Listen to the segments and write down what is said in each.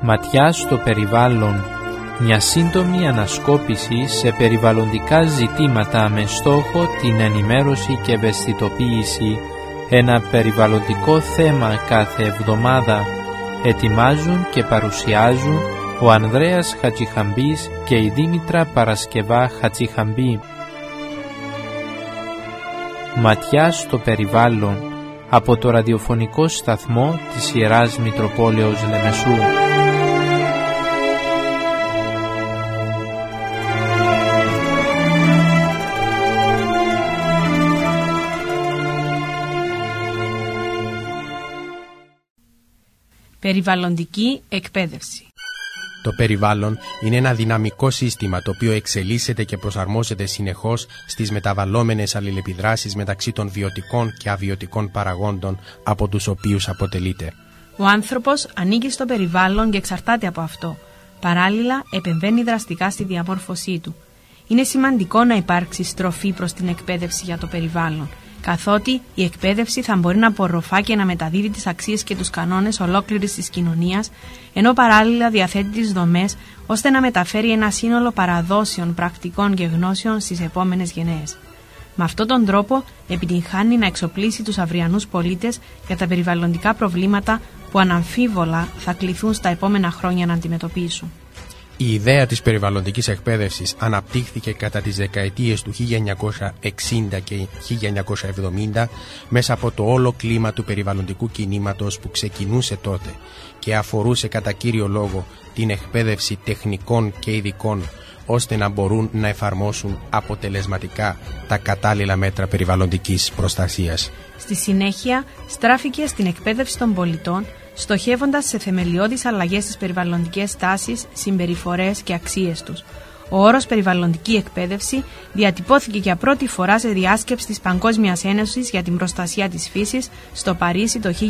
Ματιά στο περιβάλλον. Μια σύντομη ανασκόπηση σε περιβαλλοντικά ζητήματα με στόχο την ενημέρωση και ευαισθητοποίηση. Ένα περιβαλλοντικό θέμα κάθε εβδομάδα. Ετοιμάζουν και παρουσιάζουν ο Ανδρέας Χατζηχαμπής και η Δήμητρα Παρασκευά Χατζηχαμπή. Ματιά στο περιβάλλον, από το ραδιοφωνικό σταθμό της Ιεράς Μητροπόλεως Λεμεσού. Περιβαλλοντική εκπαίδευση. Το περιβάλλον είναι ένα δυναμικό σύστημα το οποίο εξελίσσεται και προσαρμόζεται συνεχώς στις μεταβαλλόμενες αλληλεπιδράσεις μεταξύ των βιωτικών και αβιωτικών παραγόντων από τους οποίους αποτελείται. Ο άνθρωπος ανήκει στο περιβάλλον και εξαρτάται από αυτό. Παράλληλα, επεμβαίνει δραστικά στη διαμόρφωσή του. Είναι σημαντικό να υπάρξει στροφή προς την εκπαίδευση για το περιβάλλον, καθότι η εκπαίδευση θα μπορεί να απορροφά και να μεταδίδει τις αξίες και τους κανόνες ολόκληρης της κοινωνίας, ενώ παράλληλα διαθέτει τις δομές ώστε να μεταφέρει ένα σύνολο παραδόσεων, πρακτικών και γνώσεων στις επόμενες γενναίες. Με αυτόν τον τρόπο επιτυγχάνει να εξοπλίσει τους αυριανούς πολίτες για τα περιβαλλοντικά προβλήματα που αναμφίβολα θα κληθούν στα επόμενα χρόνια να αντιμετωπίσουν. Η ιδέα της περιβαλλοντικής εκπαίδευσης αναπτύχθηκε κατά τις δεκαετίες του 1960 και 1970 μέσα από το όλο κλίμα του περιβαλλοντικού κινήματος που ξεκινούσε τότε και αφορούσε κατά κύριο λόγο την εκπαίδευση τεχνικών και ειδικών ώστε να μπορούν να εφαρμόσουν αποτελεσματικά τα κατάλληλα μέτρα περιβαλλοντικής προστασίας. Στη συνέχεια στράφηκε στην εκπαίδευση των πολιτών, στοχεύοντας σε θεμελιώδεις αλλαγές στις περιβαλλοντικές τάσεις, συμπεριφορές και αξίες τους. Ο όρος περιβαλλοντική εκπαίδευση διατυπώθηκε για πρώτη φορά σε διάσκεψη της Παγκόσμιας Ένωσης για την Προστασία της Φύσης στο Παρίσι το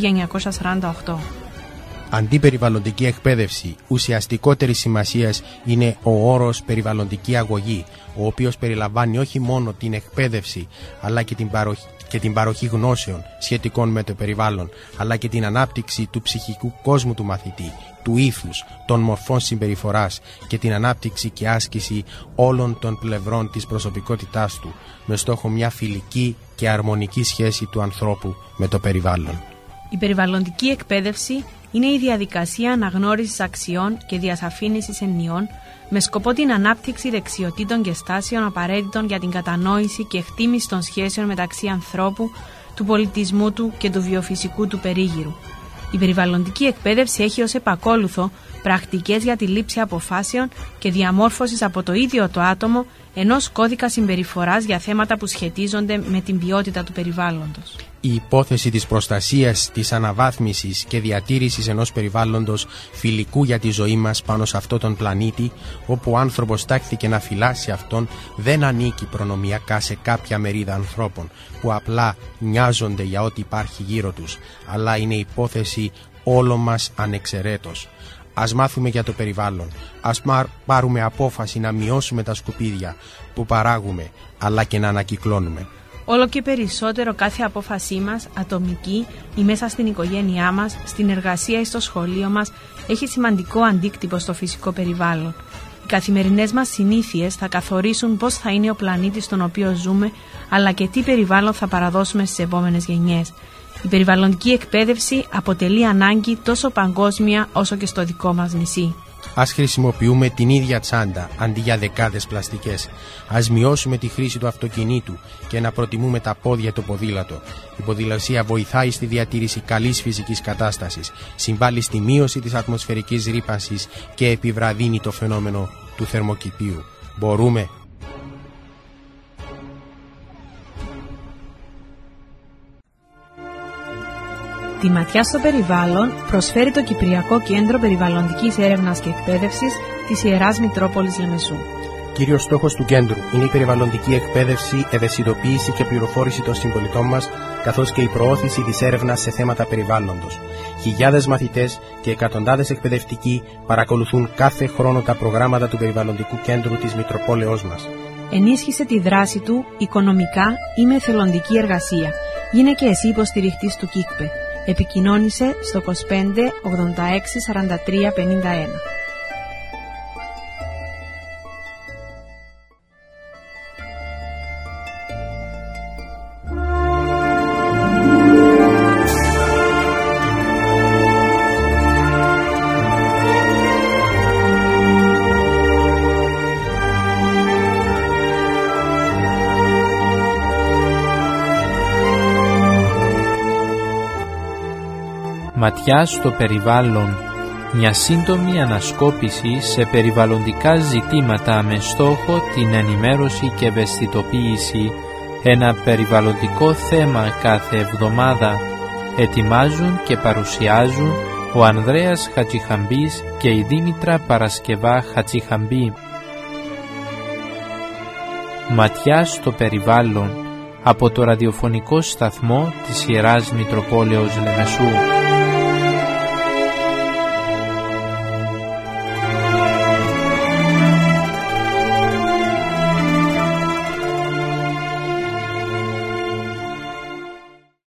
1948. Αντιπεριβαλλοντική εκπαίδευση ουσιαστικότερη σημασίας είναι ο όρος περιβαλλοντική αγωγή, ο οποίος περιλαμβάνει όχι μόνο την εκπαίδευση αλλά και την παροχή γνώσεων σχετικών με το περιβάλλον, αλλά και την ανάπτυξη του ψυχικού κόσμου του μαθητή, του ήθους, των μορφών συμπεριφοράς και την ανάπτυξη και άσκηση όλων των πλευρών της προσωπικότητάς του, με στόχο μια φιλική και αρμονική σχέση του ανθρώπου με το περιβάλλον. Η περιβαλλοντική εκπαίδευση είναι η διαδικασία αναγνώρισης αξιών και διασαφήνισης εννοιών με σκοπό την ανάπτυξη δεξιοτήτων και στάσεων απαραίτητων για την κατανόηση και εκτίμηση των σχέσεων μεταξύ ανθρώπου, του πολιτισμού του και του βιοφυσικού του περίγυρου. Η περιβαλλοντική εκπαίδευση έχει ως επακόλουθο πρακτικές για τη λήψη αποφάσεων και διαμόρφωσης από το ίδιο το άτομο ενός κώδικα συμπεριφοράς για θέματα που σχετίζονται με την ποιότητα του περιβάλλοντος. Η υπόθεση της προστασίας, της αναβάθμισης και διατήρησης ενός περιβάλλοντος φιλικού για τη ζωή μας πάνω σε αυτόν τον πλανήτη, όπου ο άνθρωπος τάχθηκε να φυλάσει αυτόν, δεν ανήκει προνομιακά σε κάποια μερίδα ανθρώπων που απλά νοιάζονται για ό,τι υπάρχει γύρω τους, αλλά είναι υπόθεση όλων μας ανεξαιρέτως. Ας μάθουμε για το περιβάλλον, ας πάρουμε απόφαση να μειώσουμε τα σκουπίδια που παράγουμε, αλλά και να ανακυκλώνουμε. Όλο και περισσότερο κάθε απόφασή μας, ατομική ή μέσα στην οικογένειά μας, στην εργασία ή στο σχολείο μας, έχει σημαντικό αντίκτυπο στο φυσικό περιβάλλον. Οι καθημερινές μας συνήθειες θα καθορίσουν πώς θα είναι ο πλανήτης στον οποίο ζούμε, αλλά και τι περιβάλλον θα παραδώσουμε στις επόμενες γενιές. Η περιβαλλοντική εκπαίδευση αποτελεί ανάγκη τόσο παγκόσμια όσο και στο δικό μας νησί. Ας χρησιμοποιούμε την ίδια τσάντα αντί για δεκάδες πλαστικές. Ας μειώσουμε τη χρήση του αυτοκινήτου και να προτιμούμε τα πόδια το ποδήλατο. Η ποδηλασία βοηθάει στη διατήρηση καλής φυσικής κατάστασης, συμβάλλει στη μείωση της ατμοσφαιρικής ρύπανσης και επιβραδύνει το φαινόμενο του θερμοκηπίου. Μπορούμε. Τη ματιά στο περιβάλλον προσφέρει το Κυπριακό Κέντρο Περιβαλλοντικής Έρευνας και Εκπαίδευσης της Ιεράς Μητρόπολης Λεμεσού. Κύριος στόχος του κέντρου είναι η περιβαλλοντική εκπαίδευση, ευαισθητοποίηση και πληροφόρηση των συμπολιτών μας, καθώς και η προώθηση της έρευνας σε θέματα περιβάλλοντος. Χιλιάδες μαθητές και εκατοντάδες εκπαιδευτικοί παρακολουθούν κάθε χρόνο τα προγράμματα του Περιβαλλοντικού Κέντρου της Μητροπόλεως μας. Ενίσχυσε τη δράση του οικονομικά ή με εθελοντική εργασία. Γίνε και εσύ υποστηριχτής του ΚΙΚΠΕ. Επικοινώνησε στο 25 86 43 51. Ματιά στο περιβάλλον. Μια σύντομη ανασκόπηση σε περιβαλλοντικά ζητήματα με στόχο την ενημέρωση και ευαισθητοποίηση. Ένα περιβαλλοντικό θέμα κάθε εβδομάδα. Ετοιμάζουν και παρουσιάζουν ο Ανδρέας Χατζηχαμπής και η Δήμητρα Παρασκευά Χατζηχαμπή. Ματιά στο περιβάλλον, από το ραδιοφωνικό σταθμό της Ιεράς Μητροπόλεως Λεμεσού.